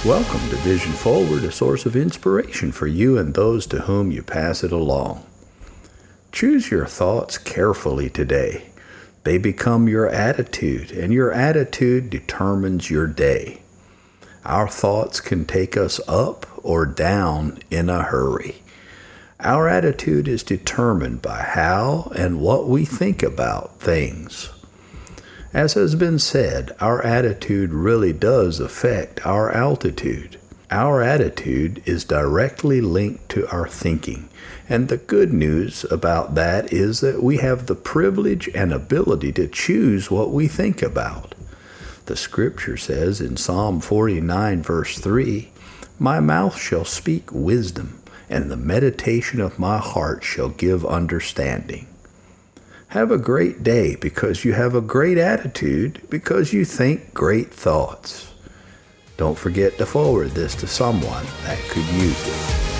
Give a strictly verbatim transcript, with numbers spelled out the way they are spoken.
Welcome to Vision Forward, a source of inspiration for you and those to whom you pass it along. Choose your thoughts carefully today. They become your attitude, and your attitude determines your day. Our thoughts can take us up or down in a hurry. Our attitude is determined by how and what we think about things. As has been said, our attitude really does affect our altitude. Our attitude is directly linked to our thinking, and the good news about that is that we have the privilege and ability to choose what we think about. The scripture says in Psalm forty-nine, verse three, "My mouth shall speak wisdom, and the meditation of my heart shall give understanding." Have a great day because you have a great attitude, because you think great thoughts. Don't forget to forward this to someone that could use it.